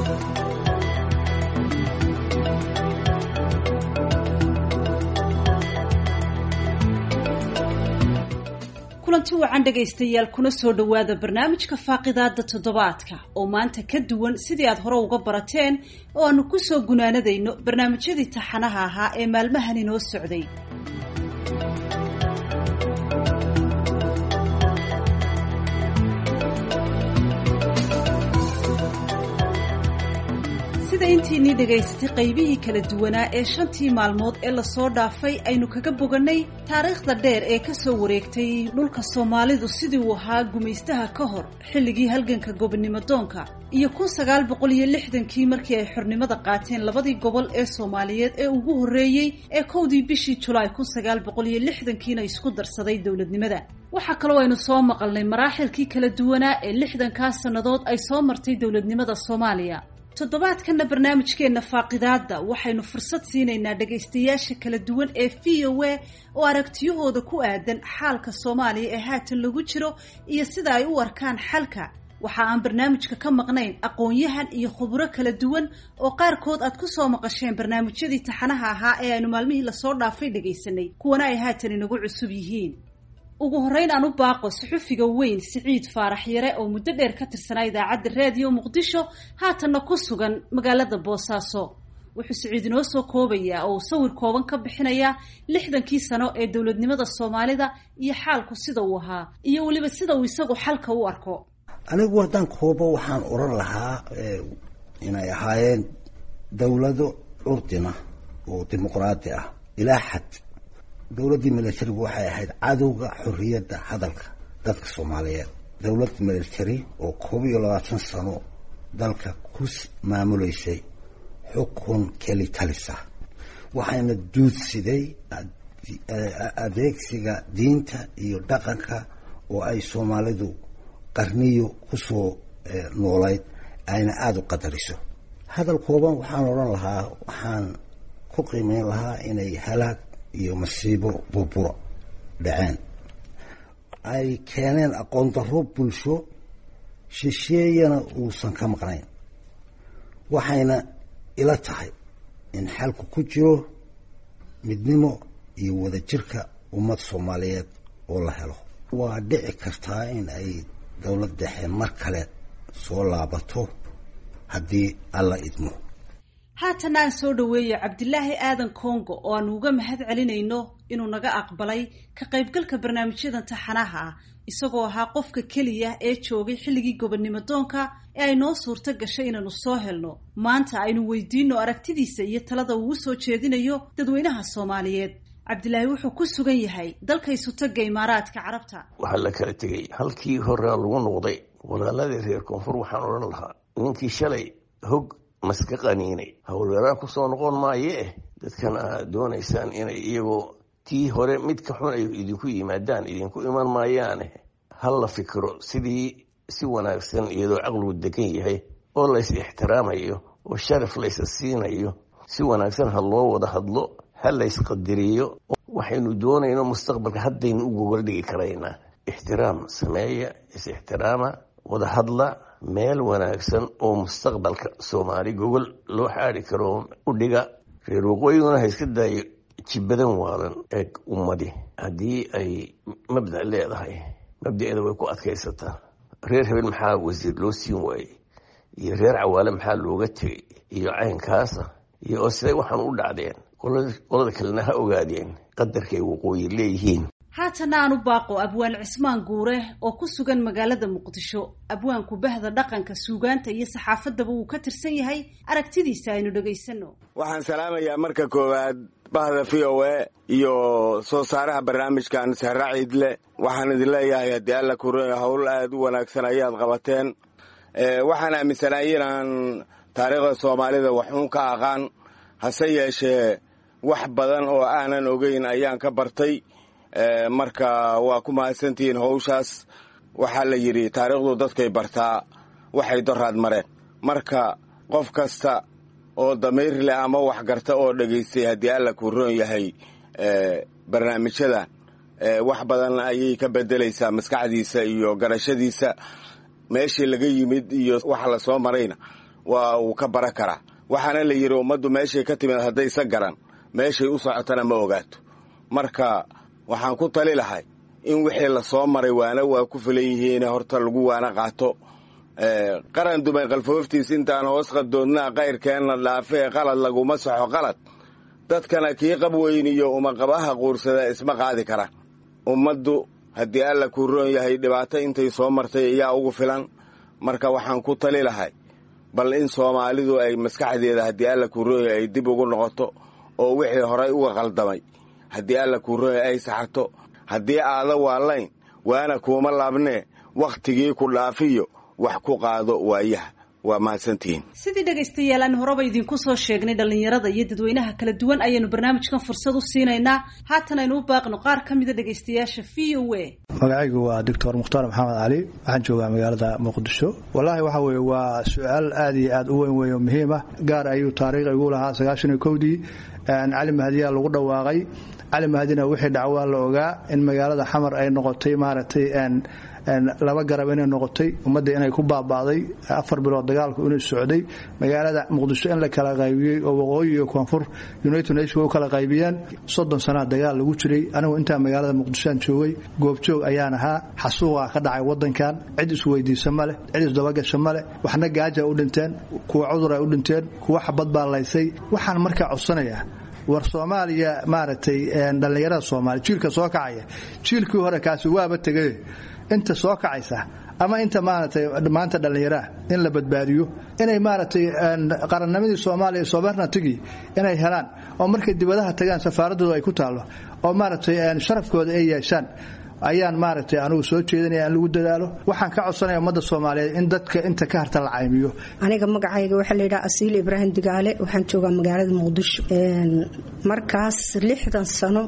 kulanti wacan dhagaystayaal kuna soo dhawaada barnaamijka faaqidaada toddobaadka oo maanta ka duwan sidii aad hore uga barateen oo aanu ku soo gunaanadayno barnaamijyadii taxanaha ahaa ee maalmahan inoo socday. intiinii dhagaystay qaybihii kala duwanaa ee 5 maalmood ee la soo dhaafay aynu kaga boganay taariikhda dheer ee ka soo wareegtay dhulka Soomaalidu sidii uu ahaa gumaystaha ka hor xilligii halganka gobonimo doonka iyo 1960kii markii ay xornimada qaateen labadii gobol ee Soomaaliyeed ee ugu horeeyay ee 1 bishii July 1960kiina isku darsaday dawladnimada. waxa kale oo aynu soo maqalnay maraaxilkii kala duwanaa ee 60ka sanadood ay soo martay dawladnimada Soomaaliya. toddobaadkana barnaamijkeena faaqidaada waxaynu fursad siinaynaa dhagaystayaasha kala duwan ee VOA oo aragtiyahooda ku aadan xaalka Soomaaliya ee haatan lagu jiro iyo sida ay u arkaan xalka. waxa aan barnaamijka ka maqnayn aqoon-yahan iyo khubaro kala duwan oo qaarkood aad ku soo maqasheen barnaamijyadii taxanaha ahaa ee aynu maalmihii la soo dhaafay dhagaysanay kuwana ay haatan inagu cusub yihiin. ugu horeyn aan u baaqo suxufiga weyn Siciid Faarax Yare oo muddo dheer ka tirsanaa idaacadda raadiyo Muqdisho haatanna ku sugan magaalada Boosaaso. wuxuu Siciid inoo soo koobayaa oo sawir kooban ka bixinaya 60kii sano ee dawladnimada Soomaalida iyo xaalku sida uu ahaa iyo waliba sida uu isagu xalka u arko. anigu wadan koobo waxaan oran lahaa inay ahaayeen dawlado urdina oo dimuqraadi ah ilaa xad. dawladda militarigu waxay ahayd cadowga xorriyadda hadalka dadka Soomaaliyeed. dawladda militari oo 22 sano dalka ku maamuleysay xukun keli talisa waxayna duudsiday adeegsiga diinta iyo dhaqanka oo ay Soomaalidu qarniyo ku soo noolayd ayna aad u qadariso. hadal kooban waxaan oran lahaa waxaan ku qiimeyn lahaa inay halaag iyo masiibo burburo dhaceen ay keeneen aqoon darro bulsho shisheeyana uusan ka maqnayn. waxayna ila tahay in xalku ku jiro midnimo iyo wadajirka ummad Soomaaliyeed oo la helo. waa dhici kartaa in ay dawlad dhexe mar kale soo laabato haddii alla idmo. haatan aan soo dhaweeyo Cabdilaahi Aadan Kongo oo aan uga mahad celinayno inuu naga aqbalay ka qaybgalka barnaamijyadan taxanaha ah isagoo ahaa qofka kaliya ee joogay xilligii gobonimo doonka ee ay noo suurto gashay inaanu soo helno. maanta aynu weydiino aragtidiisa iyo talada uu soo jeedinayo dadweynaha Soomaaliyeed. Cabdilaahi wuxuu ku sugan yahay dalka Isutaga Imaaraadka Carabta. waxa la kala tagay halkii hore lagu noqday walaaladii reer koonfur. waxaan oran lahaa ninkii shalay hog maska qaniinay hawlweeraa ku soo noqon maayee dadkana doonaysaan inay iyagoo tii hore mid ka xun ay idinku yimaadaan idinku iman maayaane hal la fikro sidii si wanaagsan iyadoo caqligu degan yahay oo la is ixtiraamayo oo sharaf la is siinayo si wanaagsan ha loo wada hadlo hal la is qadariyo. waxaynu doonayno mustaqbalka haddaynu u gogol dhigi karaynaa. ixtiraam sameeya is ixtiraama wada hadla meel wanaagsan oo mustaqbalka Soomaali gogol loo xaari karo u dhiga. reer waqooyiguna ha iska daayo jibadan waalan ee ummadi haddii ay mabda leedahay mabdaeeda way ku adkaysataa. reer hebel maxaa wasiir loo siin waayey iyo reer cawaale maxaa looga tegay iyo caynkaasa iyo oo siday waxaan u dhacdeen qolada kalena ha ogaadeen qadarkay waqooyi leeyihiin. haatan aan u baaqo abwaan Cismaan Guure oo ku sugan magaalada Muqdisho. abwaanku bahda dhaqanka suugaanta iyo saxaafadaba uu ka tirsan yahay. aragtidiisa aynu dhageysano. waxaan salaamayaa marka koowaad bahda VOA iyo soo saaraha barnaamijkan Sahra Ciidle. waxaan idin leeyahay haddii alla ku hawl aad u wanaagsan ayaad qabateen. waxaan aaminsanahay inaan taariikhda Soomaalida waxuun ka aqaan hase yeeshee wax badan oo aanan ogeyn ayaan ka bartay. marka waa ku mahadsantihiin hawshaas. waxaa la yidhi taariikhdu dadkay bartaa waxay doraad mareen. marka qof kasta oo damiir leh ama wax garta oo dhegaystay haddii alla ku roon yahay barnaamijyadan wax badan ayay ka bedelaysaa maskaxdiisa iyo garashadiisa. meeshii laga yimid iyo waxa la soo marayna waa uu ka bara karaa waxaana la yidhi ummaddu meeshay ka timid haddaysa garan meeshay u socotana ma ogaato marka waxaan ku tali lahay in wixii la soo maray waana waa ku filan yihiin horta lagu waana qaato qaran dumay qalfooftiis intaan hoos qadoodnaa qayrkeenna dhaafee qalad laguma saxo qalad dadkana kii qab weyn iyo umaqabaha quursada isma qaadi kara ummaddu haddii alla kuu roon yahay dhibaato intay soo martay ayaa ugu filan marka waxaan ku tali lahay bal in soomaalidu ay maskaxdeeda haddii alla kuu roon yahay ay dib ugu noqoto oo wixii horay uga qaldamay haddii alla kuu roon yahay ay saxato haddii aada waalayn waana kuuma laabnee wakhtigii ku dhaafiyo wax ku qaado waayaha waa mahadsantihiin sidii dhegaystayaal aan horeba idinku soo sheegnay dhallinyarada iyo dadweynaha kala duwan ayaynu barnaamijkan fursad u siinaynaa haatan aynu u baaqno qaar ka mida dhegaystayaasha VOA magacaygu waa doctor mukhtaar maxamed cali waxaan joogaa magaalada muqdisho wallaahi waxa weeye waa su-aal aad iyo aad u weyn weyn oo muhiim ah gaar ayuu taariikh igu lahaa 91dii cali mahdiyaa lagu dhawaaqay cali mahdina wixii dhacwaa la ogaa in magaalada xamar ay noqotay maaragtay laba garab inay noqotay ummadda inay ku baabaaday 4 bilood dagaalku inuu socday magaalada muqdisho in la kala qaybiyay oo waqooyi iyo koonfur United Nations u kala qaybiyeen 30 sano dagaal lagu jiray anigu inta magaalada muqdisho aan joogay goobjoog ayaan ahaa xasuuqa ka dhacay wadankan cid is weydiisan male cid is daba gashan male waxna gaaja u dhinteen kuwa cudur ay u dhinteen kuwa xabad baa laysay waxaan markaa codsanayaa war Soomaaliya maaragtay dhalinyarada Soomaali jiilka soo kacaya jiilkii hore kaasi waaba tagay inta soo kacaysa ama inta maanta dhalinyarada in la badbaadiyo inay maaragtay qarannimadii Soomaaliya sovereignty inay helaan oo markay dibadaha tagaan safaaradooda ay ku taalo oo maaragtay sharafkooda ay yeeshaan ayaan maaragtay anigu soo jeedinaya in lagu dadaalo waxaan ka codsanayaa ummadda Soomaaliyeed in dadka inta ka harta la caymiyo aniga magacayga waxa la yiraahdaa Asiil Ibrahim Digaale waxaan joogaa magaalada Muqdisho markaas 60 sano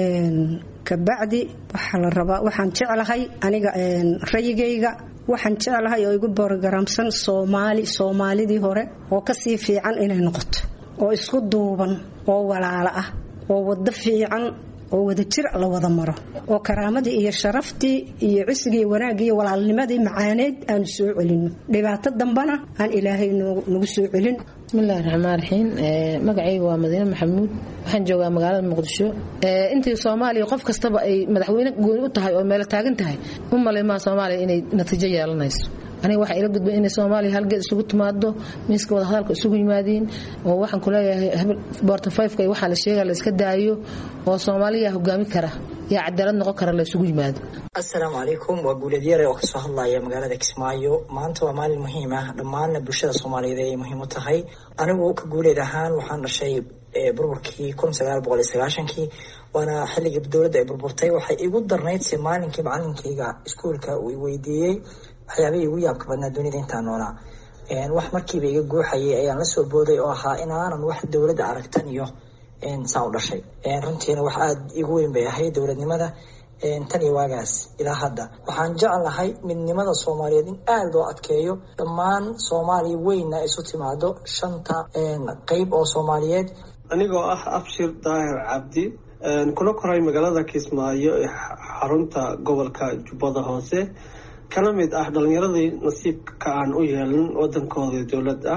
kabacdi waxa la rabaa waxaan jeclahay aniga rayigayga waxaan jeclahay oo igu borogaraamsan Soomaalidii hore oo ka sii fiican inay noqoto oo isku duuban oo walaalo ah oo wada fiican oo wada jir la wada maro oo karaamadii iyo sharaftii iyo cisgii wanaagii walaalnimadii macaaneed aan soo celino dhibaato dambana aan Ilaahay nagu soo celin bismillaahir rahmaanir rahiim magacaygu waa Madiina Maxamuud waxaan joogaa magaalada Muqdisho intii Soomaaliya qof kastaba ay madaxweyne gooni u tahay oo meel taagan tahay umaleema Soomaaliya inay natiijo yeelanayso aniga waxa ila gudbay in Soomaaliya halgeed isugu timaado miiska wada hadalka isugu yimaadeen oo waxaan ku leeyahay boorta 5ka waxa la sheegay la iska daayo oo Soomaaliya hogaami kara ya cadaalad noqon kara la isugu yimaado assalaamu calaykum waa guuleedyare oo ka soo hadlaya magaalada Kismaayo maanta waa maalin muhiim ah dhammaan bulshada Soomaaliyeed ay muhiim u tahay anigu ka guuleed ahaan waxaan dhashay burburkii 1990kii waana xilligii dawladda ay burburtay waxay igu darnayd maalinkii macallinkayga iskuulka uu weydiiyay waxyaabihii ugu yaabka badnaa dunida intaan noolaa wax markiiba iga guuxayay ayaan la soo booday oo ahaa inaanan wax dawladda aragtan iyo saa u dhashay runtiina wax aad igu weyn bay ahayd dawladnimada tan iyo waagaas ilaa hadda waxaan jeclahay midnimada Soomaaliyeed in aad loo adkeeyo dhammaan Soomaaliya weyna isu timaado 5 qayb oo Soomaaliyeed anigoo ah Abshir Daahir Cabdi kula koray magaalada Kismaayo ee xarunta gobolka Jubbada Hoose kana mid ah dhalinyaradii nasiibka aan u yeelan wadankooda dawladda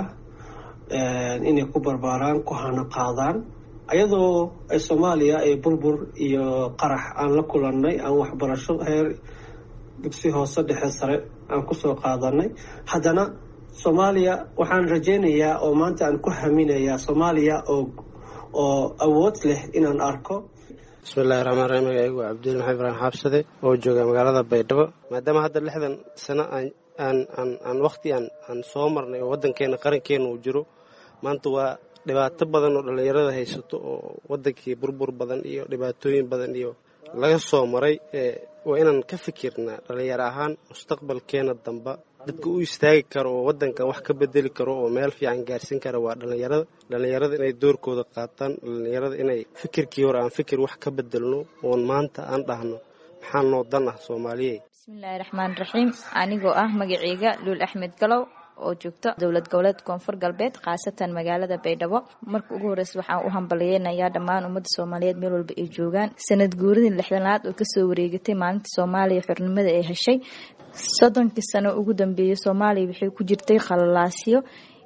inay ku barbaaraan ku hana qaadaan ayadoo Soomaaliya ay burbur iyo qarax aan la kulannay aan waxbarasho heer dugsi hoose dhexe sare aan ku soo qaadanay haddana Soomaaliya waxaan rajaynayaa oo maanta aan ku haminayaa Soomaaliya oo awood leh inaan arko bismillaahir rahmaanir rahiim magacaygu waa Cabdi Maxamed Ibrahim Xabsade oo jooga magaalada Baydhabo maadaama hadda 60 sano aan waqti aan soo marnay oo wadankeena qarankeena uu jiro maanta waa dhibaato badan oo dhalinyarada haysato oo wadankii burbur badan iyo dhibaatooyin badan iyo laga soo maray waa inaan ka fikirnaa dhalinyaro ahaan mustaqbalkeena dambe dadka u istaagi karo oo wadankan wax ka bedeli karo oo meel fiican gaarsiin kara waa dhalinyarada inay doorkooda qaataan dhalinyarada inay fikirkii hore aan fikir wax ka bedelno oon maanta aan dhahno maxaa noo dan ah Soomaaliyeed bismillaahir rahmaanir rahiim anigoo ah magacayga Luul Axmed Galow oo joogto dawlad goboleed koonfur galbeed qaasatan magaalada Baydhabo markii ugu horeysay waxaan u hambalyeeynaa dhammaan ummadda Soomaaliyeed meel walba ay joogaan sanad guuridii 60aad oo ka soo wareegatay maalinta Soomaaliya xornimada ay heshay 30 sano ugu dambeeyay Soomaaliya waxay ku jirtay qalalaasyo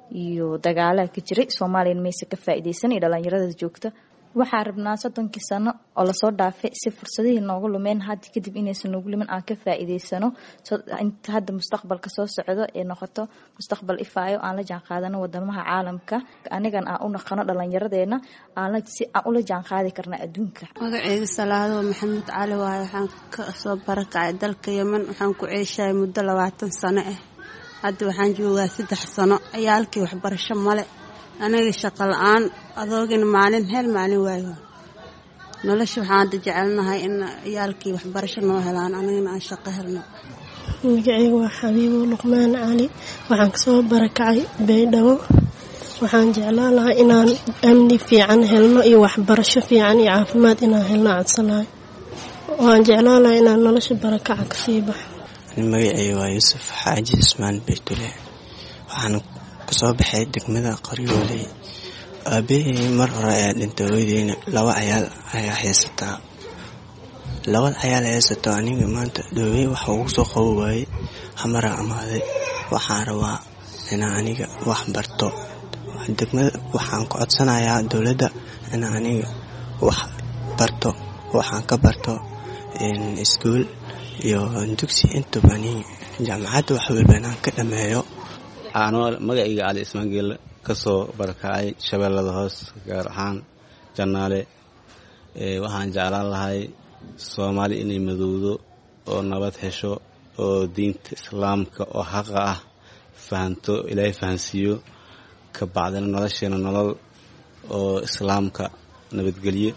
iyo dagaalaha ka jiray Soomaaliya maysa ka faa'iideysan dhalinyarada joogta waxaa rabnaa 30 sano oo la soo dhaafay si fursadihii noogu lumeen hadda kadib inaysan noogu lumin aan ka faa'iideysano inta hadda mustaqbalka soo socdo ee noqoto mustaqbal ifaayo aan la jaan qaadano wadamaha caalamka anigan aan u naqano dhalinyaradeena aan ula jaan qaadi karna adduunka magacayga Salaado Maxamed Cali waaye waxaan ka soo barakacay dalka Yemen waxaan ku ceeshay muddo 20 sano ah hadda waxaan joogaa 3 sano ciyaalkii waxbarasho male aniga shaqo la'aan adoogina maalin waayo nolosha waxaan jecelnahay in ciyaalkii waxbarasho noo helaan anigana aan shaqo helno magacayga waa Xabiibo Luqmaan Cali waxaan ka soo barakacay Baydhabo waxaan jeclaan lahaa inaan amni fiican helno iyo waxbarasho fiican iyo caafimaad inaan helno codsanahay waan jeclaan lahaa inaan nolosha barakaca ka sii baxo magacayga waa Yuusuf Xaaji Ismaan Baytule waxaan kasoo baxay degmada Qaryooley aabbahay mar hore ayaa dhintay hooyadeyna 2 ciyaal ayaa haysataa 2 ciyaal haysato aniga maanta dhowey waxa ugu soo qabo waayey hamara amaaday waxaan rabaa inaan aniga wax barto degmada waxaan ku codsanayaa dawladda inaan aniga wax barto waxaan ka barto iskuul iyo dugsi inta bani jaamacad wax walba inaan ka dhameeyo magacayga Cali Ismaan Geelle ka soo barakacay Shabeellada Hoos gaar ahaan Jannaale waxaan jeclaan lahay Soomaali inay madowdo oo nabad hesho oo diinta Islaamka oo xaq ah fahanto Ilaahay fahansiyo ka bacdina nolosheena nolol oo Islaamka nabadgeliye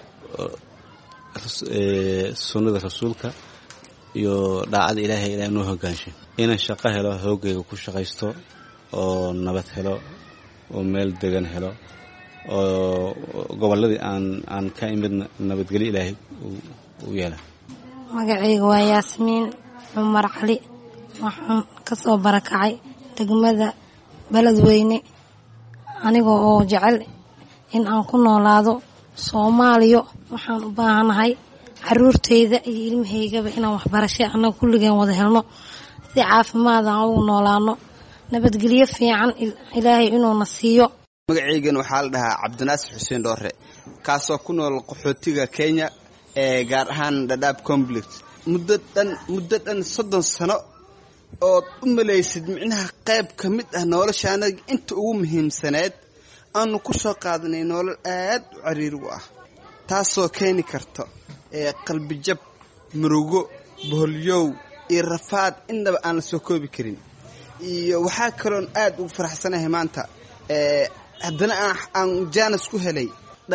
sunnada rasuulka iyo daacada Ilaahay noo hogaansho inaan shaqo helo hoogayga ku shaqaysto oo nabad helo oo meel degan helo oo goboladii aan ka imid nabadgelyo Ilaahay u yeela magacayga waa Yaasmiin Cumar Cali waxaan ka soo barakacay degmada Beledweyne anigoo oo jecel in aan ku noolaado Soomaaliya waxaan u baahanahay caruurteyda iyo ilmahaygaba inaan waxbarasho anaga kulligeen wada helno si caafimaad aan ugu noolaano nabadgelyo fiican Ilaahay inuu na siiyo magacaygan waxaa la dhahaa Cabdinaasir Xuseen Dhoore kaasoo ku nool qaxootiga Kenya ee gaar ahaan Dadaab Complex muddo dhan 30 sano oo u maleysid micnaha qayb ka mid ah noloshaana inta ugu muhiimsaneed aanu ku soo qaadanay nolol aad u cariir u ah taasoo keeni karto qalbi jab murugo boholyow iyo rafaad indaba aan la soo koobi karin iyo waxaa kaloon aad ugu faraxsanahay maanta haddana aan jaanis ku helay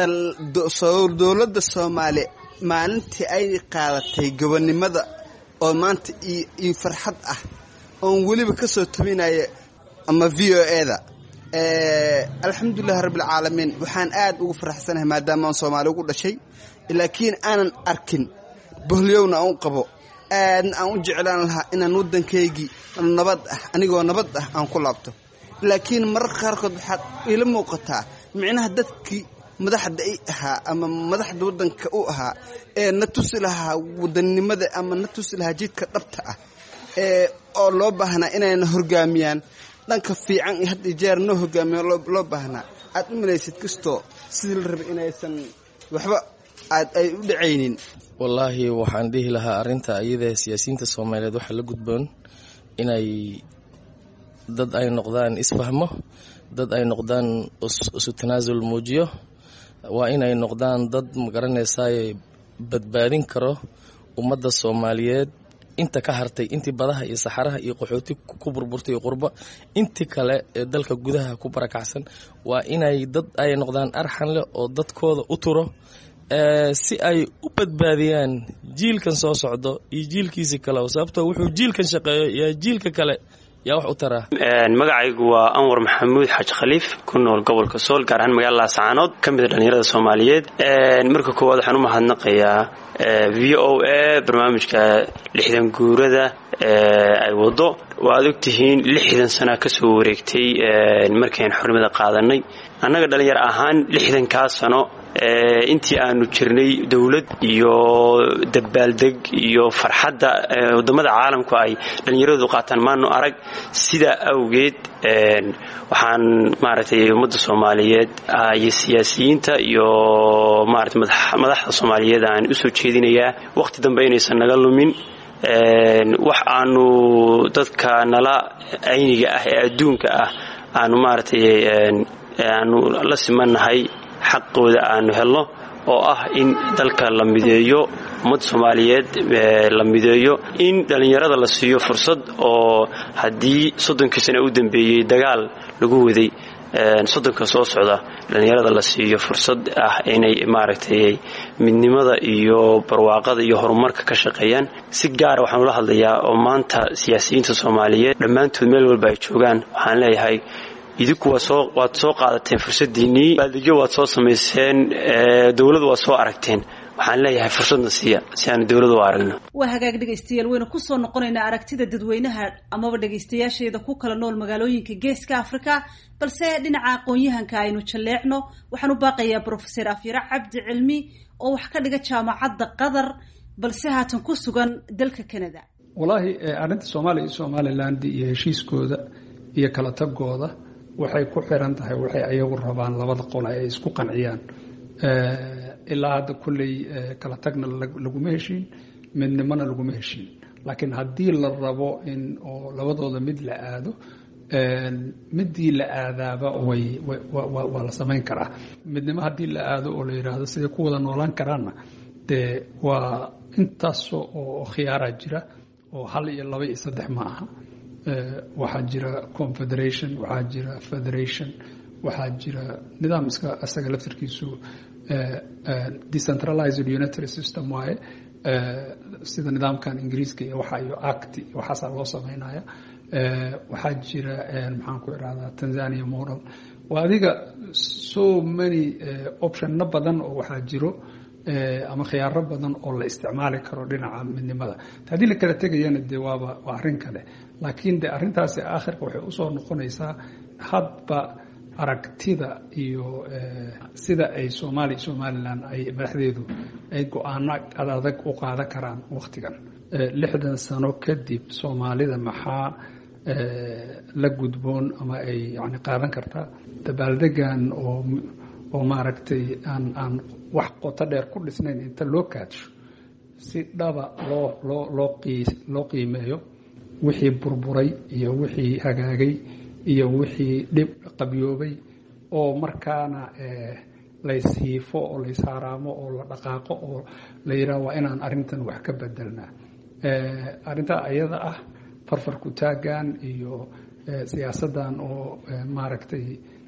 dowladda Soomaali maalintii ay qaadatay gobonimada oo maanta iyo farxad ah oon weliba ka soo tabinaya ama VOA-da alxamdulillahi rabbil caalamiin waxaan aad ugu faraxsanahay maadaama aan Soomaali ugu dhashay laakiin aanan arkin boholyowna aan qabo aan u jeclaan lahaa inaan waddankaygii nabad ah anigoo nabad ah aan ku laabto laakiin mararka qaarkood waxaad ila muuqataa micnaha dadkii madaxda ay ahaa ama madaxda waddanka u ahaa ee na tusi lahaa wadannimada ama na tusi lahaa jidka dhabta ah oo loo baahnaa inayna horgaamiyaan dhanka fiican iyo had jeer noo hogaamiyo loo baahnaa aad u malaysid kastoo sidii la rabay inaysan waxba ay u dhacaynin wallaahi waxaan dhihi lahaa arinta iyada siyaasiyiinta Soomaaliyeed waxa la gudboon inay dad ay noqdaan isfahmo dad ay noqdaan isu tanaasul muujiyo waa inay noqdaan dad magaranaysaa badbaadin karo ummadda Soomaaliyeed inta ka hartay intii badaha iyo saxaraha iyo qaxooti ku burburtay qurba intii kale ee dalka gudaha ku barakacsan waa inay dad ay noqdaan arxan leh oo dadkooda u turo si ay u badbaadiyaan jiilkan soo socdo iyo jiilkiisa kale sababtoo wuxuu jiilkan shaqeeyo iyo jiilka kale yaa wax u taraa magacaygu waa Anwar Maxamuud Xaj Khaliif ku nool gobolka Sool gaar ahaan magaalada Laascaanood kamid ah dhalinyarada Soomaaliyeed marka koowaad waxaan u mahadnaqayaa VOA barnaamijka 60 guurada ay wado waad ogtihiin 60 sano ka soo wareegtay markeen xurmada qaadanay annaga dhalinyar ahaan 60 ka sano intii aanu jirnay dawlad iyo dabaaldeg iyo farxadda wadamada caalamku ay dhalinyaradu qaataan maanu arag sidaa awgeed waxaan maaragtay ummadda Soomaaliyeed iyo siyaasiyiinta iyo maaragtay madaxda Soomaaliyeed aan u soo jeedinayaa waqti dambe inaysan naga lumin wax aanu dadka nala ayniga ah ee adduunka ah aanu maaragtay aanu la simanahay xaqooda aanu helno oo ah in dalka la mideeyo ummadda Soomaaliyeed la mideeyo in dhalinyarada la siiyo fursad oo haddii 30 sano u dambeeyay dagaal lagu waday 30 soo socda dhalinyarada la siiyo fursad ah inay maaragtay midnimada iyo barwaaqada iyo horumarka ka shaqeeyaan si gaar ah waxaan ula hadlayaa oo maanta siyaasiyiinta Soomaaliyeed dhammaantood meel walba ay joogaan waxaan leeyahay idinku waad soo qaadateen fursadiinii baaldegyo waad soo samayseen dawladdu waad soo aragteen waxaan leeyahay fursadna siiya si aan dawladdu u aragno waa hagaag dhageystayaal wayna ku soo noqonaynaa aragtida dadweynaha amaba dhageystayaasheeda ku kala nool magaalooyinka Geeska Afrika balse dhinaca aqoon-yahanka aynu jaleecno waxaan u baaqayaa Professor Afyara Cabdi Cilmi oo wax ka dhiga jaamacadda Qatar balse haatan ku sugan dalka Canada wallahi arinta Soomaaliya iyo Somaliland iyo heshiiskooda iyo kala tagooda waxay ku xiran tahay waxay ayagu rabaan labada qol ay isku qanciyaan ilaa hadda kulley kala tagna laguma heshiin midnimana laguma heshiin laakiin haddii la rabo in oo labadooda mid la aado midii la aadaaba waa la samayn karaa midnimo haddii la aado oo la yidhaahdo siday ku wada noolaan karaanna dee waa intaas oo khiyaaraa jira oo 1 iyo 2 iyo 3 ma aha waxaa jira confederation waxaa jira federation waxaa jira nidaamka asaga laftirkiisu decentralized unitary system waaye sida nidaamkan ingiriiska iyo waxa iyo act waxaasa loo sameynaya waxaa jira maxaan ku iraahdaa Tanzania model waa adiga so many option badan oo waxaa jiro ama khiyaaro badan oo la isticmaali karo dhinaca midnimada hadii la kala tagayana de waa arrin kale laakiin de arrintaasi aakhirka waxay u soo noqonaysaa hadba aragtida iyo sida ay Somaliland ay madaxdeedu ay go'aano adag u qaadan karaan waqtigan 60 sano kadib Soomaalida maxaa la gudboon ama ay yani qaadan kartaa dabaaldegan oo maaragtay aan wax qoto dheer ku dhisnayn inta loo kaadsho si dhaba loo qiimeeyo wixii burburay iyo wixii hagaagay iyo wixii dhib qabyoobay oo markaana la ishiifo oo la ishaaraamo oo la dhaqaaqo oo la yiraahdo waa inaan arrintan wax ka bedelnaa arrinta ayada ah farfarku taagan iyo siyaasadan oo maaragtay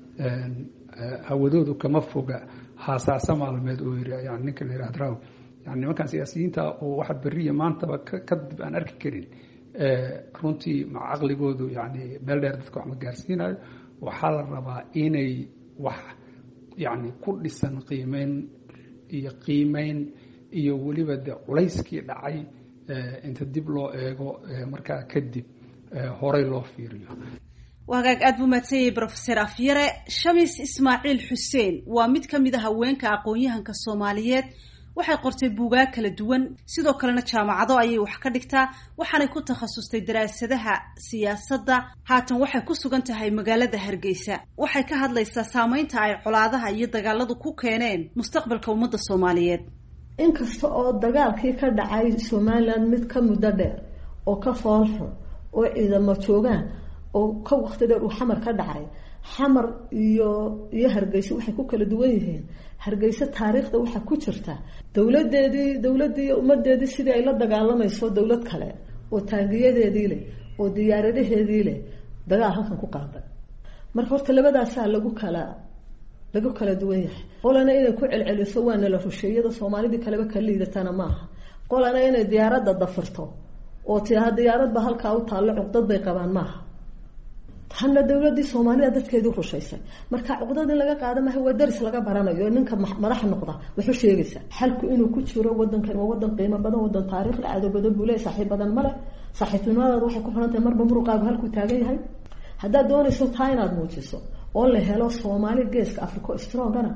hawadoodu kama foga haasaasa maalmeed oo yiri yani ninka la yiraahdo yani nimankan siyaasiyiinta oo waxa bariya maantaba kadib aan arki karin runtii ma aqligoodu yani meel dheer dadka wax ma gaarsiinayo waxaa la rabaa inay wax yani ku dhisan qiimeyn iyo weliba de culayskii dhacay inta dib loo eego markaa kadib horay loo fiiriyo wagaag aad buu mahadsanyahay Professor Afyare Shamis Ismaaciil Xuseen waa mid ka mid ah haweenka aqoon-yahanka Soomaaliyeed waxay qortay buugaag kala duwan sidoo kalena jaamacado ayay wax ka dhigtaa waxaanay ku takhasustay daraasadaha siyaasadda haatan waxay ku sugan tahay magaalada Hargeysa waxay ka hadlaysaa saameynta ay colaadaha iyo dagaaladu ku keeneen mustaqbalka ummadda Soomaaliyeed inkasta oo dagaalkii ka dhacay Somaliland mid ka muddo dheer oo ka foolxo oo ciidamo joogaan oo ka waqti dheer uu xamar ka dhacay xamar iyo Hargeysa waxay ku kala duwan yihiin Hargeysa taariikhda waxa ku jirta dawladeedii ummadeedii sidii ay la dagaalamayso dawlad kale oo taangiyadeedii leh oo diyaaradaheedii leh dagaal halkan ku qaaday marka horta labadaas lagu kala duwan yahay qolana inay ku celceliso waana la rusheeyada Soomaalida kaleba ka liidatana maaha qolana inay diyaaradda dafirto oo tii diyaaradba halka u taalo cugdad bay qabaan maaha hanna dawladii Soomaaliya dadkeedu rusheysay marka cugdad in laga qaado ma waa daris laga baranayo ninka madax noqda wuxuu sheegaysaa xalku inuu ku jiro wadankan waa wadan qiimo badan wadan taariikh aad u badan bulay saaxiib badan male saaxiibtinimada waxay ku xirantahay marba muruqaagu halku taagan yahay hadaa doonayso taa inaad muujiso oo la helo Soomaali Geeska Afrika strongana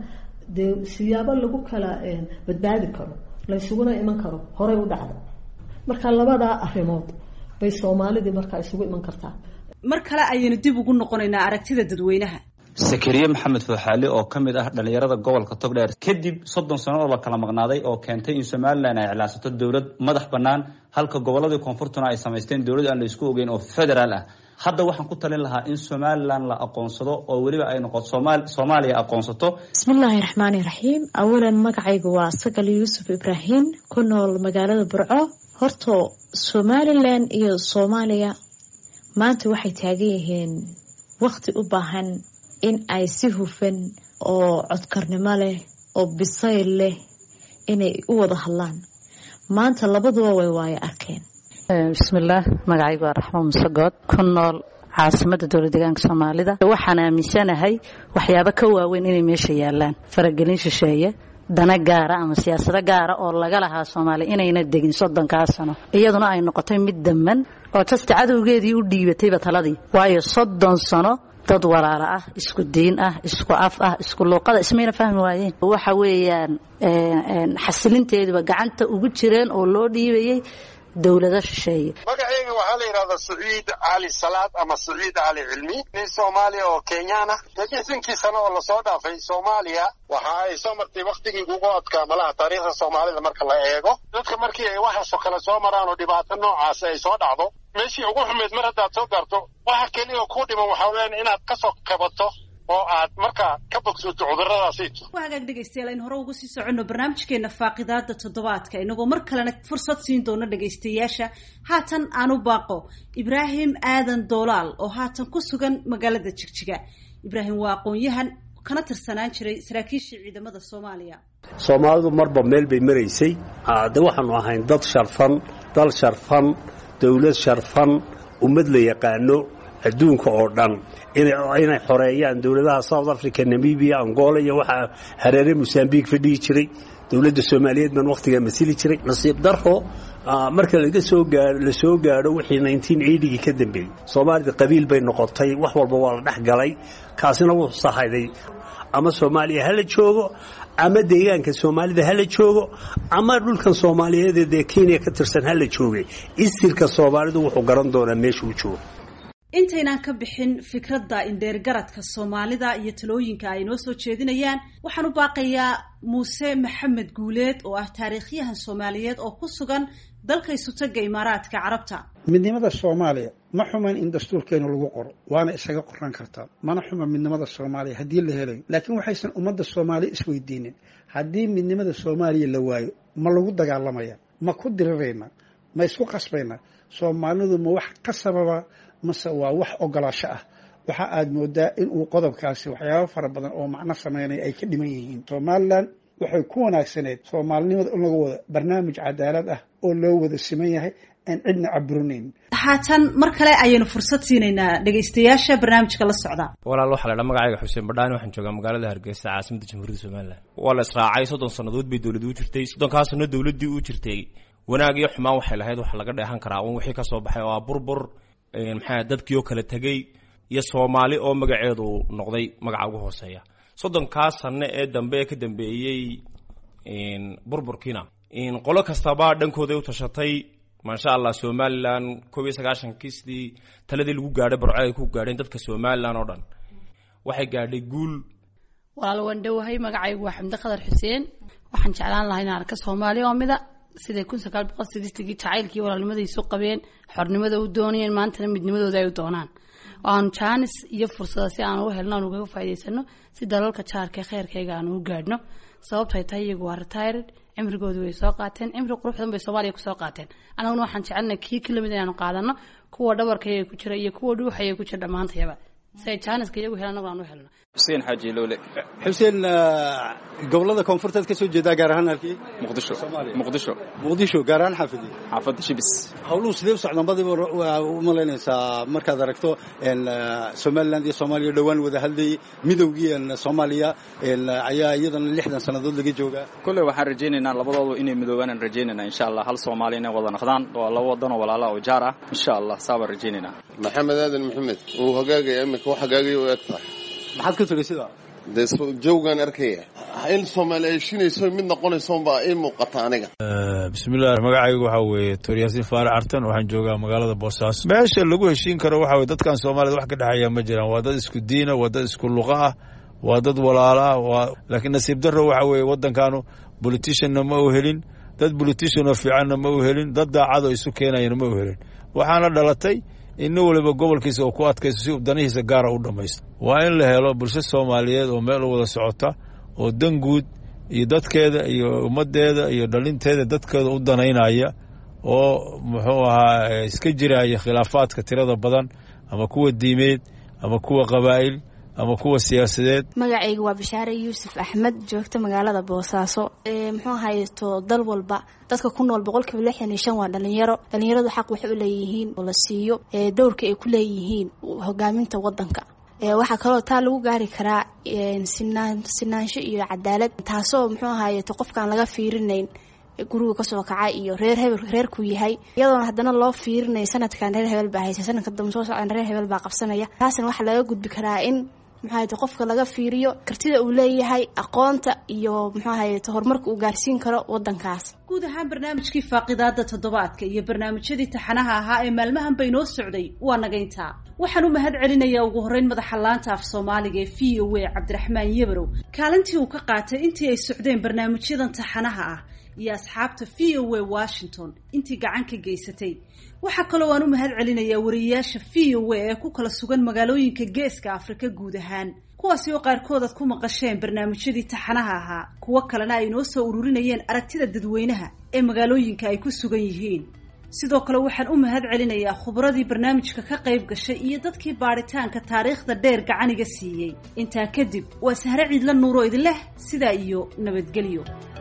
dee siyaabo lagu kala badbaadi karo laysuguna iman karo horey u dhacda marka labadaa arrimood bay soomaalidii markaa isugu iman kartaa. mar kale ayaynu dib ugu noqonaynaa aragtida dadweynaha. sakariye maxamed fooxaali oo ka mid ah dhalinyarada gobolka togdheer kadib 30 sano oo la kala maqnaaday oo keentay in Soomaaliland ay iclaansato dawlad madax bannaan halka goboladii koonfurtuna ay samaysteen dawlad aan la isku ogeyn oo federaal ah. hadda waxaan ku talin lahaa in Soomaaliland la aqoonsado oo waliba ay noqoto Soomaaliya aqoonsato. bismillaahi raxmaani raxiim. awalan magacaygu waa Sagal Yuusuf Ibrahim ku nool magaalada Burco. horto Soomaaliland iyo Soomaaliya maanta waxay taagan yihiin waqti u baahan in ay si hufan oo codkarnimo leh oo bisayl leh inay u wada hadlaan. maanta labaduba way waayo arkeen. bismillaah magacaygu waa Raxmaan Musagood ku nool caasimadda dowladda deegaanka Soomaalida. waxaan aaminsanahay waxyaabo ka waaweyn inay meesha yaalaan faragelin shisheeye dana gaara ama siyaasado gaara oo laga lahaa Soomaaliya inayna degin 30 sano iyaduna ay noqotay mid daman oo tasta cadowgeedii u dhiibatayba taladii waayo 30 sano dad walaalo ah isku diin ah isku af ah isku luqada ismayna fahmi waayeen. waxa weeyaan xasilinteeduba gacanta ugu jireen oo loo dhiibayay dawladda shisheeye. magacayga waxaa la yiraahdaa Saciid Ali Salaad ama Saciid Ali Cilmi nin Soomaaliya oo Kenyan ah. dadkii sano oo la soo dhaafay Soomaaliya waxa ay soo martay waqtigii ugu adkaa malaha taariikhda Soomaalida marka la eego. dadka markii ay waxaas kala soo maraan oo dhibaato noocaas ay soo dhacdo meeshii ugu xumeed mar haddaad soo gaarto waxa kaliya oo ku dhiman waxa weeyaan inaad ka soo kabato oo aad markaa ka bogsato cudurradaasi. waxaan dhageystayaal in hore ugu sii socono barnaamijkeena faaqidaada toddobaadka inagoo mar kalena fursad siin doono dhageystayaasha. haatan aanu baaqo Ibraahim Aadan Doolaal oo haatan ku sugan magaalada Jigjiga. Ibraahim waa aqoon-yahan kana tirsanaan jiray saraakiisha ciidamada Soomaaliya. Soomaalidu marba meel bay maraysay. waxaanu ahayn dad sharfan, dal sharfan, dawlad sharfan, ummad la yaqaano adduunka oo dhan inay xoreeyaan dawladaha South Africa, Namibia, Angola iyo waxa hareere Mozambique fadhiyi jiray. dawladda Soomaaliyeed man waqtiga masili jiray. nasiib darro marka la soo gaaro wixii 1980 ka dambeeyay Soomaalida qabiil bay noqotay, wax walba waa la dhaxgalay. kaasina wuxuu saxayday ama Soomaaliya hala joogo ama deegaanka Soomaalida hala joogo ama dhulkan Soomaaliyeed ee Kenya ka tirsan hala joogay. isirka Soomaalidu wuxuu garan doonaa meesha uu joogo. intaynaan ka bixin fikradda indheer garadka Soomaalida iyo talooyinka ay noo soo jeedinayaan waxaan u baaqayaa Muuse Maxamed Guuleed oo ah taariikhyahan Soomaaliyeed oo ku sugan dalka Isutaga Imaaraadka Carabta. midnimada Soomaaliya ma xuman in dastuurkeena lagu qoro waana isaga qoran kartaa mana xuman midnimada Soomaaliya haddii la helo laakiin waxaysan ummadda Soomaaliya isweydiinin haddii midnimada Soomaaliya la waayo ma lagu dagaalamaya ma ku dirirayna ma isku qasbayna Soomaalidu ma wax ka sababa mase waa wax ogolaasho ah. waxa aad moodaa in uu qodobkaasi waxyaabo fara badan oo macno sameynay ay ka dhiman yihiin. Soomaaliland waxay ku wanaagsaneed Soomaalinimada in lagu wada barnaamij cadaalad ah oo loo wada siman yahay aan cidna caburinayn. haatan mar kale ayaynu fursad siinaynaa dhageystayaasha barnaamijka la socda. walaal waxa la magacayga Xuseen Badhaan waxaan joogaa magaalada Hargeysa caasimadda Jamhuuriyadda Soomaaliland. waa la israacay 30 sanadood bay dawladdu u jirtay 30 sano dawladdu u jirtay wanaag iyo xumaan waxay lahayd wax laga dheehan karaa oo wixii ka soo baxay oo burbur maxaa dadkii oo kala tagay iyo Soomaali oo magaceedu noqday magaca ugu hooseeya 30 sano ee dambe ka dambeeyay burburkiina qolo kastaba dhankooda u tashatay ma sha Allah. Soomaaliland 1990 taladii lagu gaaray Burco ay ku gaareen dadka Soomaaliland oo dhan waxay gaadhay guul. walaal waan dhawahay magacaygu waa Xamdi Qadar Xuseen waxaan jeclaan lahaa inaan arko Soomaaliya oo mida sida 1960 jacaylkii walaalnimadii soo qabeen xornimada u doonayeen maantana midnimadooda ay u doonaan. aan chance iyo fursad si aan u helno uga faa'iideysano si dalalka jaarka khayrkayga aan u gaadhno. sababtoo ay tahay iyagu waa retired cimrigoodu way soo qaateen cimri quruxdan bay Soomaaliya ku soo qaateen. anaguna waxaan jecelnahay kii kilimid inaan qaadano kuwa dhabarkayga ku jira iyo kuwa dhuuxaya ku jira dhamaantayba say chance iyagu helaan aan u helno. Xuseen Xaaji Loole. Xuseen gobolada koonfurteed ka soo jeeda gaar ahaan halkii Muqdisho gaar ahaan xaafadda Shibis. hawluhu sidee u socdaan badiba u malaynaysaa markaad aragto Somaliland iyo Soomaaliya dhawaan wada hadlay midowgii Soomaaliya ayaa iyadana 60 sanadood laga joogaa. kulli waxaan rajaynaynaa labadoodu inay midoobaan rajaynaynaa insha Allah hal Soomaali inay wada noqdaan oo laba wadan oo walaalo oo jaar ah insha Allah sabar rajaynaynaa. Maxamed Aadan Maxamed oo hagaagay imika wax hagaagay oo egtahay maxaad ka tagay sida dee jawgaan arkaya in Soomaali ay shinayso mid noqonayso baa ii muuqata aniga. bismillaah magacaygu waxa weeye Tooriyaasiin Faarac Artan waxaan joogaa magaalada Boosaaso. meesha lagu heshiin karo waxa weeye dadkan Soomaalida wax ka dhaxaya ma jiraan, waa dad isku diina, waa dad isku luqa ah, waa dad walaala ah, laakiin nasiib darro waxa weeye waddankaanu politician ma u helin, dad politician oo fiican ma u helin, dad daacad oo isu keenayna ma u helin. waxaana dhalatay in waliba gobolkiisa oo ku adkaysto si uu danihiisa gaar u dhamaysto. waa in la helo bulsho Soomaaliyeed oo meel wada socota oo dan guud iyo dadkeeda iyo ummadeeda iyo dhalinteeda dadkeeda u danaynaya oo muxuu ahaa iska jiraya khilaafaadka tirada badan ama kuwa diimeed ama kuwa qabaa'il ama kuwa siyaasadeed. magacayga waa Bishaare Yuusuf Axmed, joogta magaalada Boosaaso. muxuu haysto dal walba dadka ku nool 65% waa dhalinyaro. dhalinyaradu xaq waxay u leeyihiin oo la siiyo doorka ay ku leeyihiin hogaaminta wadanka. waxa kale oo taa lagu gaari karaa sinaansho iyo cadaalad, taasoo muxuu haysto qofkaan laga fiirinayn guriga kasoo kaca iyo reerku yahay, iyadoona haddana loo fiirinay sanadkan reer hebel baa haysa, sanadka dambe soo socdan reer hebel baa qabsanaya. taasna waxa laga gudbi karaa in maxaa qofka laga fiiriyo kartida uu leeyahay, aqoonta iyo maxaa horumarka uu gaarsiin karo wadankaas. guud ahaan barnaamijkii faaqidaada toddobaadka iyo barnaamijyadii taxanaha ahaa ee maalmahan bay noo socday waa nagayntaa. waxaan u mahad celinayaa ugu horreyn madaxa laanta af Soomaaliga ee VOA Cabdiraxmaan Yabarow kaalintii uu ka qaatay intii ay socdeen barnaamijyadan taxanaha ah iyo asxaabta VOA Washington intii gacan ka geysatay. waxa kale oo aan u mahad celinayaa wariyaasha VOA ee ku kala sugan magaalooyinka Geeska Afrika guud ahaan, kuwaasi oo qaarkood aad ku maqasheen barnaamijyadii taxanaha ahaa, kuwa kalena ay noo soo ururinayeen aragtida dadweynaha ee magaalooyinka ay ku sugan yihiin. sidoo kale waxaan u mahad celinayaa khubradii barnaamijka ka qayb gashay iyo dadkii baaritaanka taariikhda dheer gacaniga siiyey. intaa kadib waa Sahre Ciidla Nuuro idin leh sidaa iyo nabadgelyo.